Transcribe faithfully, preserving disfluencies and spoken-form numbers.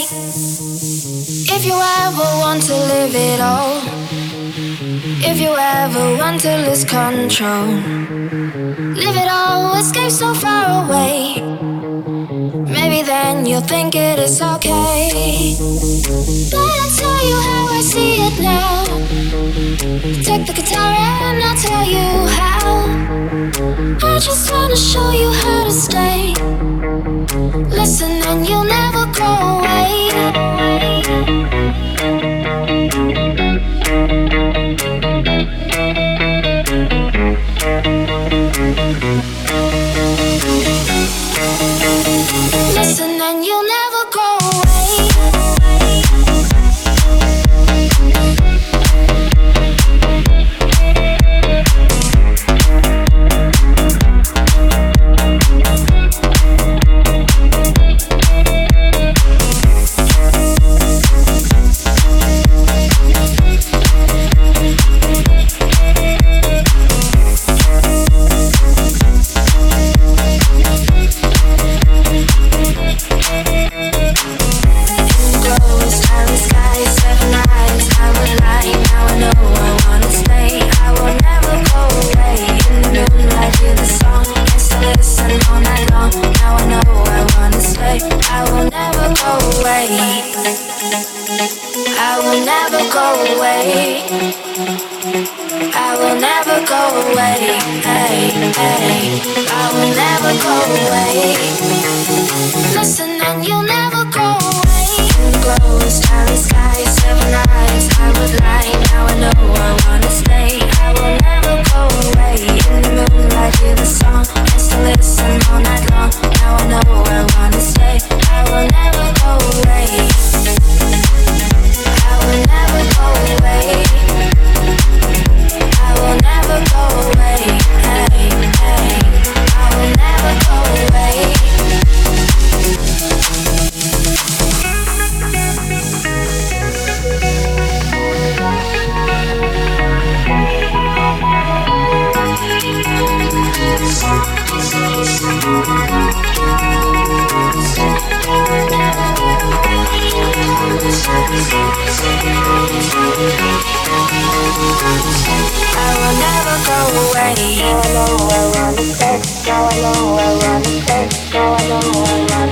If you ever want to live it all, if you ever want to lose control, live it all, escape so far away. Maybe then you'll think it is okay. But I'll tell you how I see it now. Take the guitar and I'll tell you how. I just wanna show you how to stay. Listen and you'll never go away. Listen and you'll never go away. Now I know where I wanna stay. Now I know where I wanna stay. Now I know where I wanna